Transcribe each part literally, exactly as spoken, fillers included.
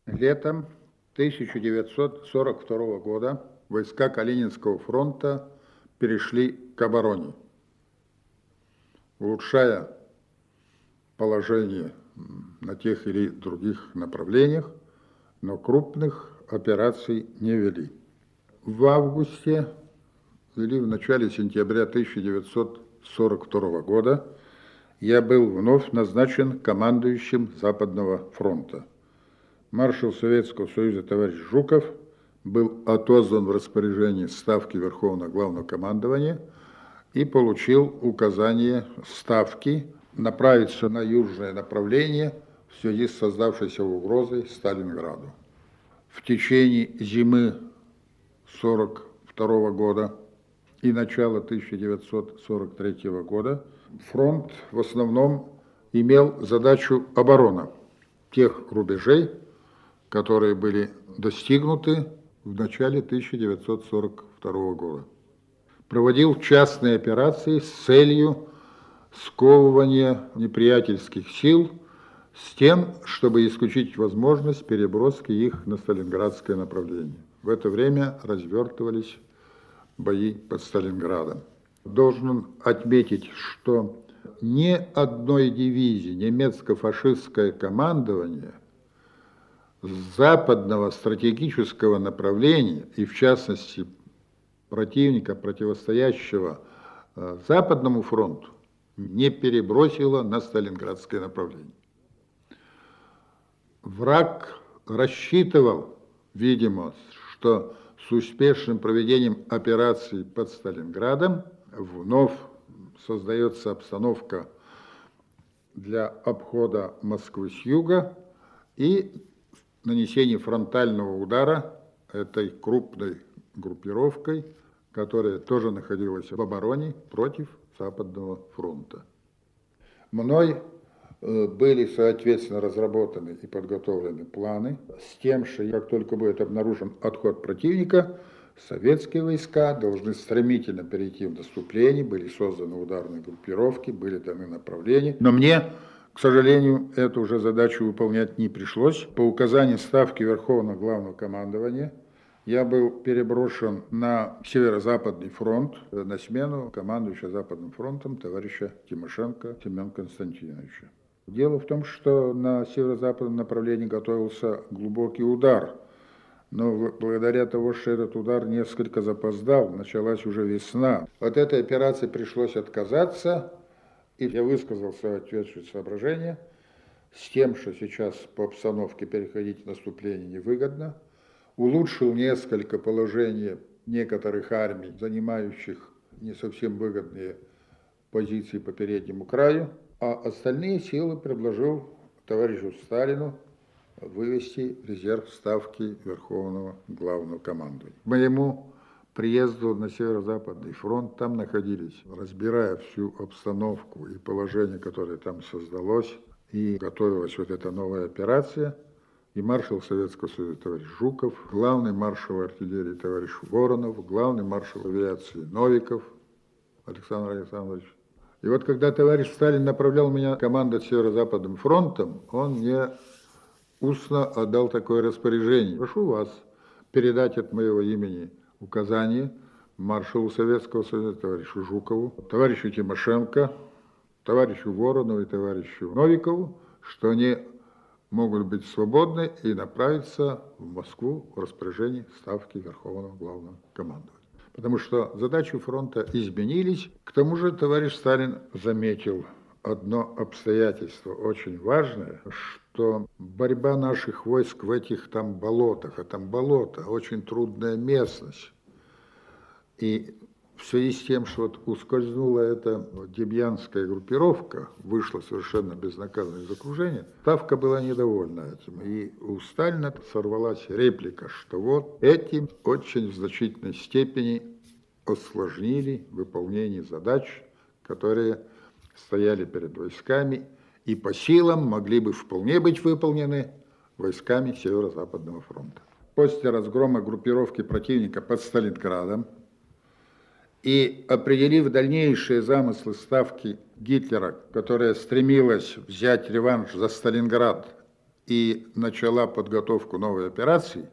Летом тысяча девятьсот сорок второго года войска Калининского фронта перешли к обороне, улучшая положение на тех или других направлениях, но крупных операций не вели. В августе или в начале сентября тысяча девятьсот сорок второго года я был вновь назначен командующим Западного фронта. Маршал Советского Союза товарищ Жуков был отозван в распоряжение Ставки Верховного Главного Командования и получил указание Ставки направиться на южное направление в связи с создавшейся угрозой Сталинграду. В течение зимы сорок второго года и начала тысяча девятьсот сорок третьего года фронт в основном имел задачу обороны тех рубежей, которые были достигнуты в начале тысяча девятьсот сорок второго года. Проводил частные операции с целью сковывания неприятельских сил с тем, чтобы исключить возможность переброски их на Сталинградское направление. В это время развертывались бои под Сталинградом. Должен отметить, что ни одной дивизии немецко-фашистское командование с западного стратегического направления, и в частности противника, противостоящего Западному фронту, не перебросило на Сталинградское направление. Враг рассчитывал, видимо, что с успешным проведением операции под Сталинградом вновь создается обстановка для обхода Москвы с юга и нанесения фронтального удара этой крупной группировкой, которая тоже находилась в обороне против Западного фронта. Мной были, соответственно, разработаны и подготовлены планы с тем, что как только будет обнаружен отход противника, советские войска должны стремительно перейти в наступление, были созданы ударные группировки, были даны направления. Но мне, к сожалению, эту уже задачу выполнять не пришлось. По указанию Ставки Верховного Главного Командования я был переброшен на Северо-Западный фронт на смену командующего Западным фронтом товарища Тимошенко Семена Константиновича. Дело в том, что на северо-западном направлении готовился глубокий удар, но благодаря тому, что этот удар несколько запоздал, началась уже весна. От этой операции пришлось отказаться, и я высказал соответствующее соображение с тем, что сейчас по обстановке переходить в наступление невыгодно, улучшил несколько положение некоторых армий, занимающих не совсем выгодные позиции по переднему краю, а остальные силы предложил товарищу Сталину вывести резерв Ставки Верховного Главного Командования. К моему приезду на Северо-Западный фронт там находились, разбирая всю обстановку и положение, которое там создалось, и готовилась вот эта новая операция, и маршал Советского Союза товарищ Жуков, главный маршал артиллерии товарищ Воронов, главный маршал авиации Новиков Александр Александрович. И вот когда товарищ Сталин направлял меня командовать Северо-Западным фронтом, он мне устно отдал такое распоряжение. Прошу вас передать от моего имени указание маршалу Советского Союза товарищу Жукову, товарищу Тимошенко, товарищу Воронову и товарищу Новикову, что они могут быть свободны и направиться в Москву в распоряжение Ставки Верховного Главного Командования. Потому что задачи фронта изменились. К тому же товарищ Сталин заметил одно обстоятельство очень важное, что борьба наших войск в этих там болотах, а там болото, очень трудная местность. И в связи с тем, что вот ускользнула эта демьянская группировка, вышла совершенно безнаказанно из окружения, Ставка была недовольна этим. И у Сталина сорвалась реплика, что вот этим очень в значительной степени осложнили выполнение задач, которые стояли перед войсками и по силам могли бы вполне быть выполнены войсками Северо-Западного фронта. После разгрома группировки противника под Сталинградом и определив дальнейшие замыслы Ставки Гитлера, которая стремилась взять реванш за Сталинград и начала подготовку новой операции,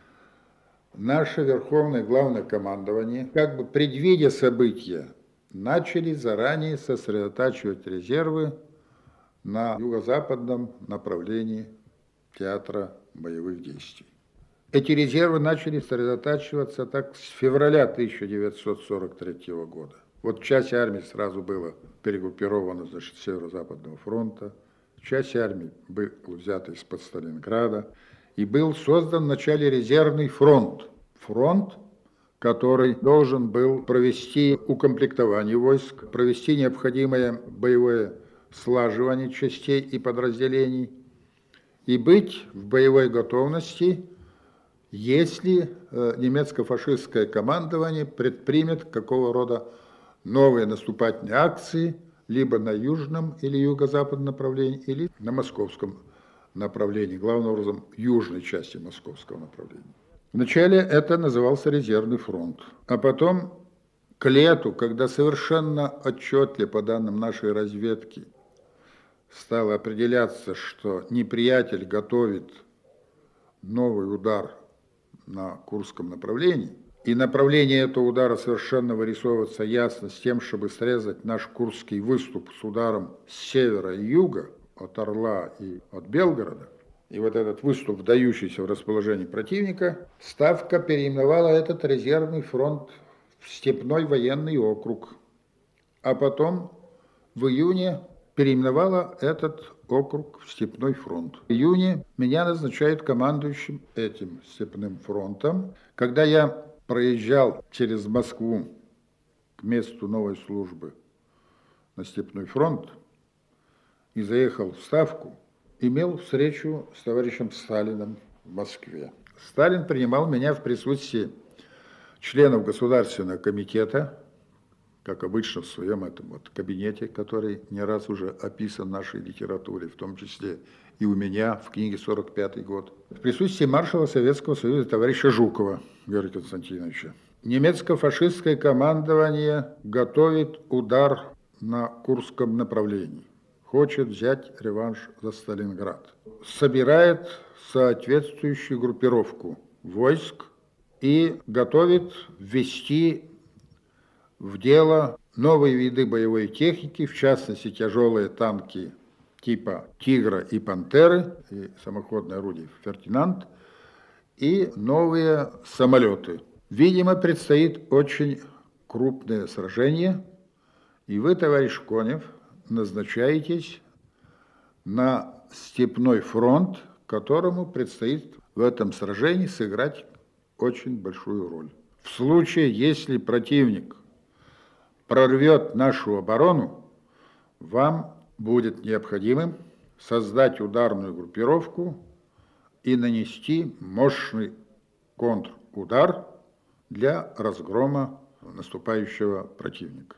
наше Верховное Главное Командование, как бы предвидя события, начали заранее сосредотачивать резервы на юго-западном направлении театра боевых действий. Эти резервы начали сосредотачиваться так с февраля тысяча девятьсот сорок третьего года. Вот часть армии сразу была перегруппирована за счет Северо-Западного фронта, часть армии была взята из-под Сталинграда, и был создан в начале резервный фронт. Фронт, который должен был провести укомплектование войск, провести необходимое боевое слаживание частей и подразделений и быть в боевой готовности, если немецко-фашистское командование предпримет какого рода новые наступательные акции либо на южном или юго-западном направлении, или на московском направлении, главным образом южной части московского направления. Вначале это назывался резервный фронт, а потом к лету, когда совершенно отчетливо по данным нашей разведки стало определяться, что неприятель готовит новый удар на Курском направлении, и направление этого удара совершенно вырисовывается ясно с тем, чтобы срезать наш Курский выступ с ударом с севера и юга, от Орла и от Белгорода, и вот этот выступ, вдающийся в расположение противника, Ставка переименовала этот резервный фронт в Степной военный округ, а потом в июне переименовала этот округ в Степной фронт. В июне меня назначают командующим этим Степным фронтом. Когда я проезжал через Москву к месту новой службы на Степной фронт и заехал в Ставку, имел встречу с товарищем Сталиным в Москве. Сталин принимал меня в присутствии членов Государственного комитета, как обычно в своем этом вот кабинете, который не раз уже описан в нашей литературе, в том числе и у меня в книге «сорок пятый год», в присутствии маршала Советского Союза товарища Жукова Георгия Константиновича. Немецко-фашистское командование готовит удар на Курском направлении, хочет взять реванш за Сталинград, собирает соответствующую группировку войск и готовит ввести в дело новые виды боевой техники, в частности тяжелые танки типа «Тигра» и «Пантеры», и самоходное орудие «Фердинанд», и новые самолеты. Видимо, предстоит очень крупное сражение, и вы, товарищ Конев, назначаетесь на Степной фронт, которому предстоит в этом сражении сыграть очень большую роль. В случае, если противник прорвет нашу оборону, вам будет необходимым создать ударную группировку и нанести мощный контрудар для разгрома наступающего противника,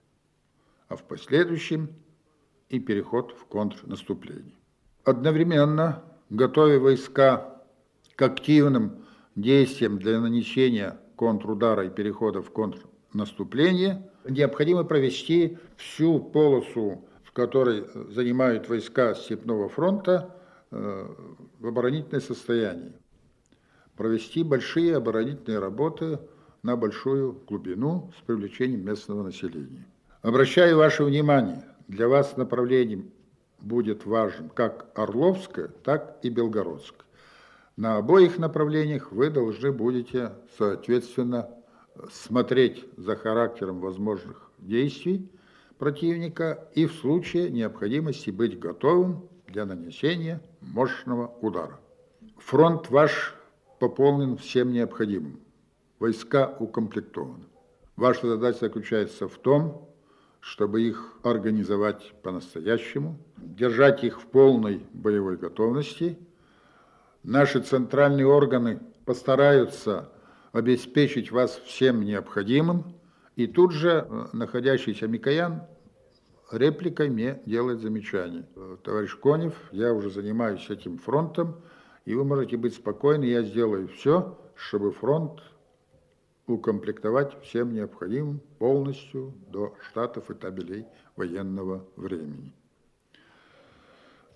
а в последующем и переход в контрнаступление. Одновременно, готовя войска к активным действиям для нанесения контрудара и перехода в контрнаступление, необходимо провести всю полосу, в которой занимают войска Степного фронта, в оборонительное состояние. Провести большие оборонительные работы на большую глубину с привлечением местного населения. Обращаю ваше внимание, для вас направлением будет важен как Орловское, так и Белгородское. На обоих направлениях вы должны будете, соответственно, смотреть за характером возможных действий противника и в случае необходимости быть готовым для нанесения мощного удара. Фронт ваш пополнен всем необходимым. Войска укомплектованы. Ваша задача заключается в том, чтобы их организовать по-настоящему, держать их в полной боевой готовности. Наши центральные органы постараются обеспечить вас всем необходимым, и тут же находящийся Микоян репликой мне делает замечание. Товарищ Конев, я уже занимаюсь этим фронтом, и вы можете быть спокойны, я сделаю все, чтобы фронт укомплектовать всем необходимым полностью до штатов и табелей военного времени.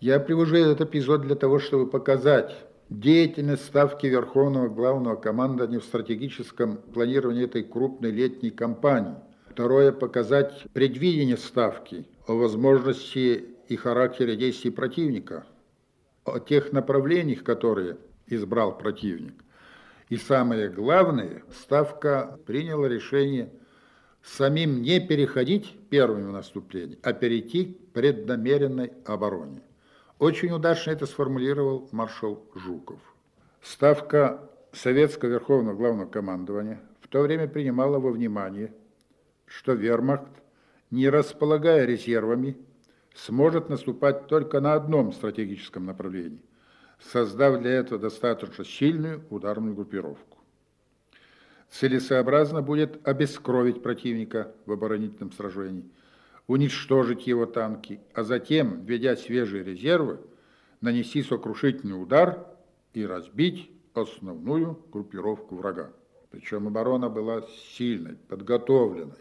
Я привожу этот эпизод для того, чтобы показать деятельность Ставки Верховного Главного Командования в стратегическом планировании этой крупной летней кампании. Второе, показать предвидение Ставки о возможности и характере действий противника, о тех направлениях, которые избрал противник. И самое главное, Ставка приняла решение самим не переходить первыми в наступление, а перейти к преднамеренной обороне. Очень удачно это сформулировал маршал Жуков. Ставка Советского Верховного Главного Командования в то время принимала во внимание, что вермахт, не располагая резервами, сможет наступать только на одном стратегическом направлении, создав для этого достаточно сильную ударную группировку. Целесообразно будет обескровить противника в оборонительном сражении, уничтожить его танки, а затем, введя свежие резервы, нанести сокрушительный удар и разбить основную группировку врага. Причем оборона была сильной, подготовленной.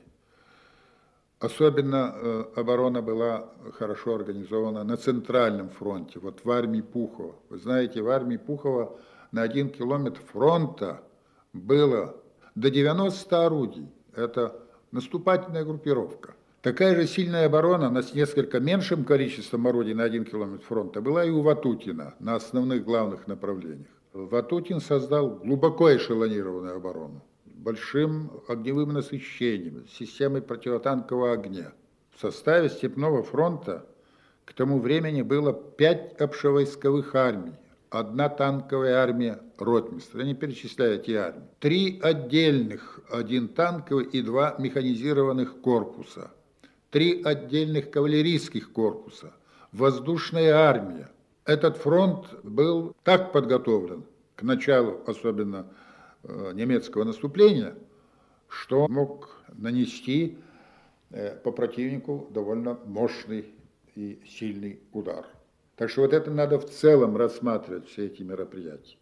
Особенно э, оборона была хорошо организована на Центральном фронте, вот в армии Пухова. Вы знаете, в армии Пухова на один километр фронта было до девяноста орудий. Это наступательная группировка. Такая же сильная оборона, но с несколько меньшим количеством орудий на один километр фронта, была и у Ватутина на основных главных направлениях. Ватутин создал глубоко эшелонированную оборону, большим огневым насыщением, системой противотанкового огня. В составе Степного фронта к тому времени было пять общевойсковых армий, одна танковая армия ротмистра, я не перечисляю эти армии, три отдельных, один танковый и два механизированных корпуса, три отдельных кавалерийских корпуса, воздушная армия. Этот фронт был так подготовлен к началу, особенно э, немецкого наступления, что мог нанести э, по противнику довольно мощный и сильный удар. Так что вот это надо в целом рассматривать, все эти мероприятия.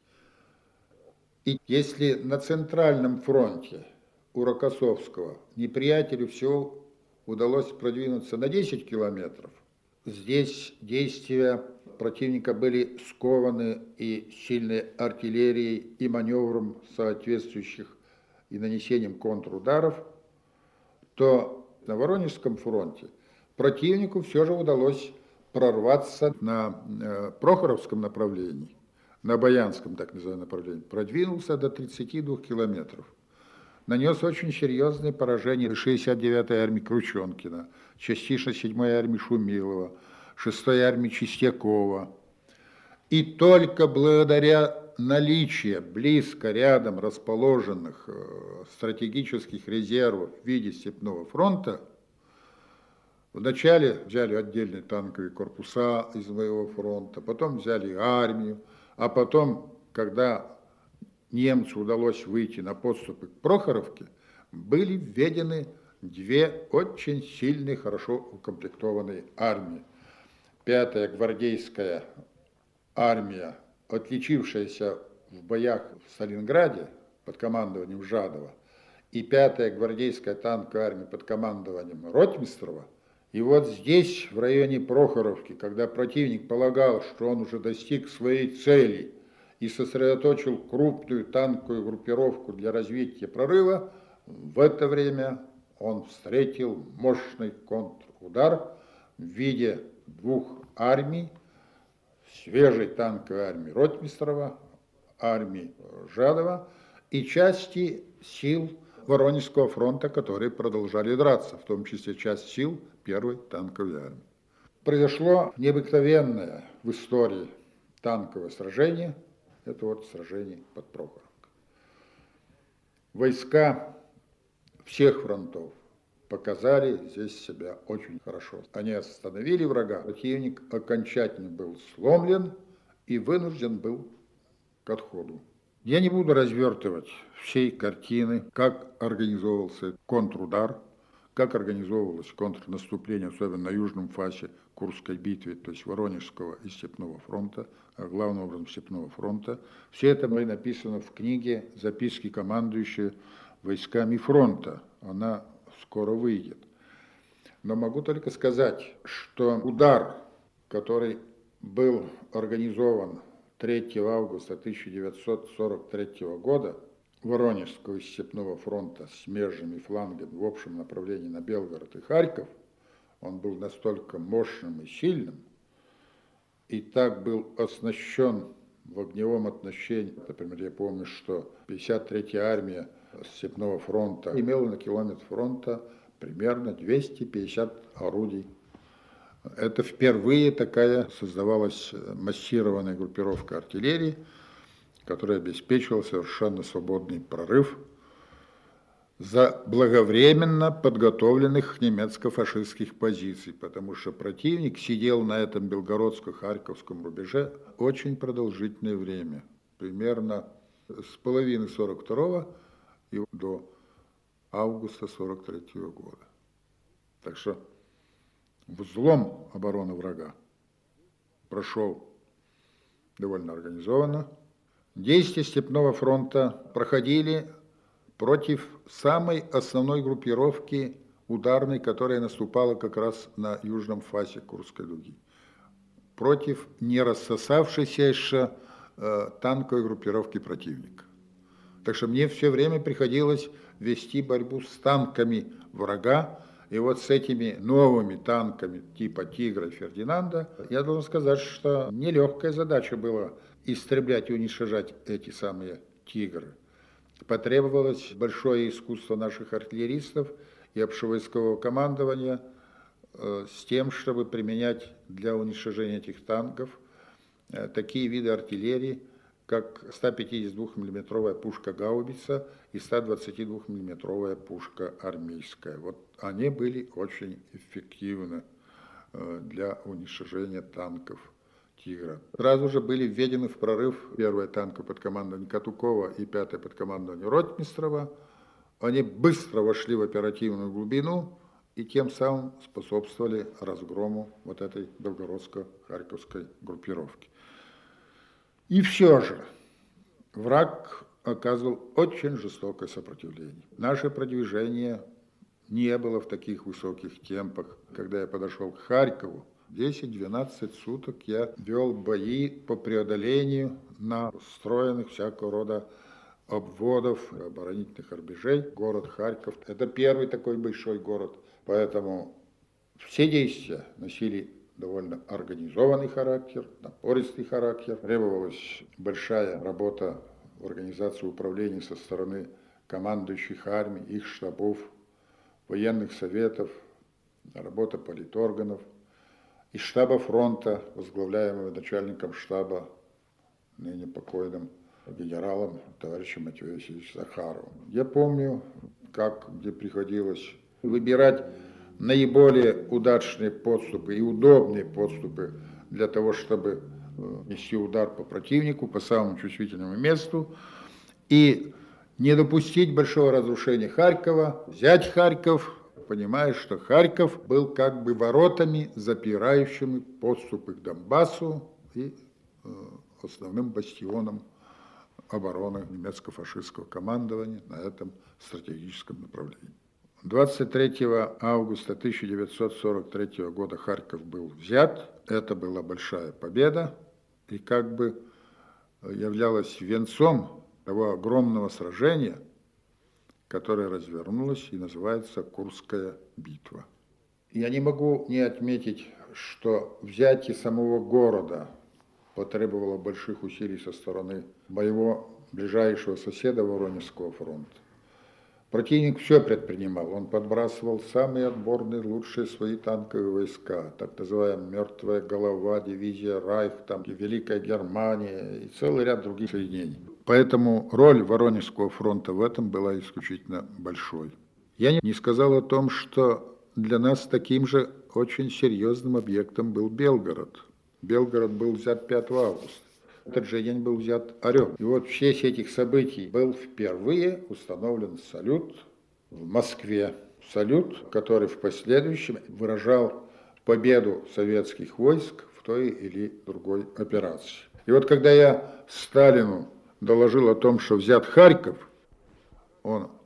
И если на Центральном фронте у Рокоссовского неприятелю всего удалось продвинуться на десять километров, здесь действия противника были скованы и сильной артиллерией, и маневром соответствующих, и нанесением контрударов, то на Воронежском фронте противнику все же удалось прорваться на э, Прохоровском направлении, на Баянском так называемом направлении, продвинулся до тридцати двух километров. Нанес очень серьезные поражения шестьдесят девятой армии Крученкина, частично седьмой армии Шумилова, шестой армии Чистякова. И только благодаря наличию близко рядом расположенных стратегических резервов в виде Степного фронта, вначале взяли отдельные танковые корпуса из моего фронта, потом взяли армию, а потом, когда немцу удалось выйти на подступы к Прохоровке, были введены две очень сильные, хорошо укомплектованные армии. Пятая гвардейская армия, отличившаяся в боях в Сталинграде под командованием Жадова, и пятая гвардейская танковая армия под командованием Ротмистрова. И вот здесь, в районе Прохоровки, когда противник полагал, что он уже достиг своей цели и сосредоточил крупную танковую группировку для развития прорыва, в это время он встретил мощный контрудар в виде двух армий, свежей танковой армии Ротмистрова, армии Жадова и части сил Воронежского фронта, которые продолжали драться, в том числе часть сил первой танковой армии. Произошло необыкновенное в истории танковое сражение, это вот сражение под Прохоровкой. Войска всех фронтов показали здесь себя очень хорошо. Они остановили врага, противник окончательно был сломлен и вынужден был к отходу. Я не буду развертывать всей картины, как организовывался контрудар, как организовывалось контрнаступление, особенно на южном фасе Курской битвы, то есть Воронежского и Степного фронта, а главным образом Степного фронта. Все это написано в книге «Записки командующего войсками фронта». Она скоро выйдет. Но могу только сказать, что удар, который был организован третьего августа тысяча девятьсот сорок третьего года Воронежского степного фронта с смежными флангами в общем направлении на Белгород и Харьков, он был настолько мощным и сильным, и так был оснащен в огневом отношении. Например, я помню, что пятьдесят третья армия Степного фронта имела на километр фронта примерно двести пятьдесят орудий. Это впервые такая создавалась массированная группировка артиллерии, которая обеспечивала совершенно свободный прорыв за благовременно подготовленных немецко-фашистских позиций, потому что противник сидел на этом белгородско-харьковском рубеже очень продолжительное время, примерно с половины сорок второго и до августа сорок третьего года. Так что взлом обороны врага прошел довольно организованно. Действия Степного фронта проходили против самой основной группировки ударной, которая наступала как раз на южном фасе Курской дуги, против не рассосавшейся еще э, танковой группировки противника. Так что мне все время приходилось вести борьбу с танками врага, и вот с этими новыми танками типа «Тигра» и «Фердинанда» я должен сказать, что нелегкая задача была истреблять и уничтожать эти самые «Тигры». Потребовалось большое искусство наших артиллеристов и общевойскового командования э, с тем, чтобы применять для уничтожения этих танков э, такие виды артиллерии, как ста пятидесяти двух миллиметровая пушка «Гаубица» и ста двадцати двух миллиметровая пушка армейская. Вот они были очень эффективны э, для уничтожения танков «Тигра». Сразу же были введены в прорыв первая танка под командованием Катукова и пятая под командованием Ротмистрова. Они быстро вошли в оперативную глубину и тем самым способствовали разгрому вот этой белгородско-харьковской группировки. И все же враг оказывал очень жестокое сопротивление. Наше продвижение не было в таких высоких темпах. Когда я подошел к Харькову, десять-двенадцать суток я вел бои по преодолению настроенных всякого рода обводов, оборонительных рубежей. Город Харьков – это первый такой большой город, поэтому все действия носили довольно организованный характер, напористый характер. Требовалась большая работа в организации управления со стороны командующих армий, их штабов, военных советов, работа политорганов. Из штаба фронта, возглавляемого начальником штаба, ныне покойным генералом товарищем Матвеем Васильевичем Захаровым. Я помню, как где приходилось выбирать наиболее удачные подступы и удобные подступы для того, чтобы нести удар по противнику, по самому чувствительному месту, и не допустить большого разрушения Харькова, взять Харьков, понимая, что Харьков был как бы воротами, запирающими подступы к Донбассу и э, основным бастионом обороны немецко-фашистского командования на этом стратегическом направлении. двадцать третьего августа тысяча девятьсот сорок третьего года Харьков был взят. Это была большая победа и как бы являлась венцом того огромного сражения, которое развернулось и называется Курская битва. Я не могу не отметить, что взятие самого города потребовало больших усилий со стороны моего ближайшего соседа Воронежского фронта. Противник все предпринимал, он подбрасывал самые отборные, лучшие свои танковые войска, так называемая «Мертвая голова», дивизия «Райх», там, Великая Германия и целый ряд других соединений. Поэтому роль Воронежского фронта в этом была исключительно большой. Я не сказал о том, что для нас таким же очень серьезным объектом был Белгород. Белгород был взят пятого августа. В этот же день был взят Орел. И вот в честь этих событий был впервые установлен салют в Москве. Салют, который в последующем выражал победу советских войск в той или другой операции. И вот когда я Сталину доложил о том, что взят Харьков, он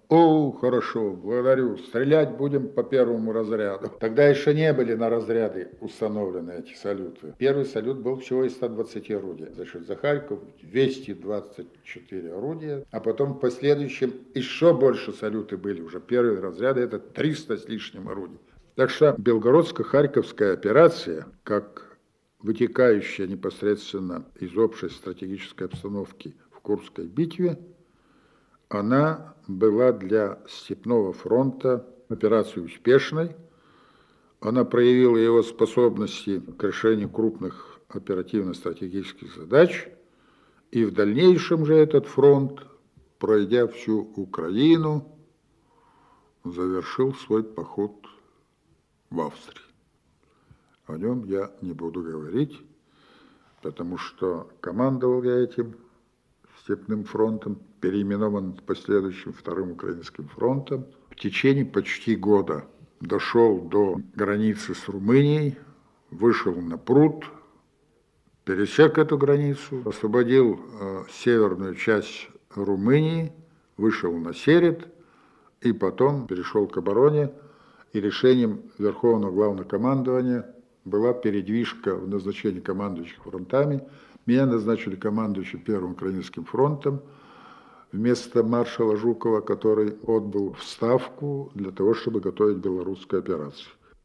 О, хорошо, благодарю. Стрелять будем по первому разряду. Тогда еще не были на разряды установлены эти салюты. Первый салют был всего из ста двадцати орудий. За счет Захарьков двести двадцать четыре орудия. А потом в последующем еще больше салюты были. Уже первые разряды это триста с лишним орудий. Так что Белгородско-Харьковская операция, как вытекающая непосредственно из общей стратегической обстановки в Курской битве, она была для Степного фронта операцией успешной. Она проявила его способности к решению крупных оперативно-стратегических задач. И в дальнейшем же этот фронт, пройдя всю Украину, завершил свой поход в Австрии. О нем я не буду говорить, потому что командовал я этим Степным фронтом, переименован последующим Вторым Украинским фронтом. В течение почти года дошел до границы с Румынией, вышел на пруд, пересек эту границу, освободил э, северную часть Румынии, вышел на Серед и потом перешел к обороне. И решением Верховного Главнокомандования была передвижка в назначении командующих фронтами. Меня назначили командующим Первым Украинским фронтом вместо маршала Жукова, который отбыл в Ставку для того, чтобы готовить белорусскую операцию.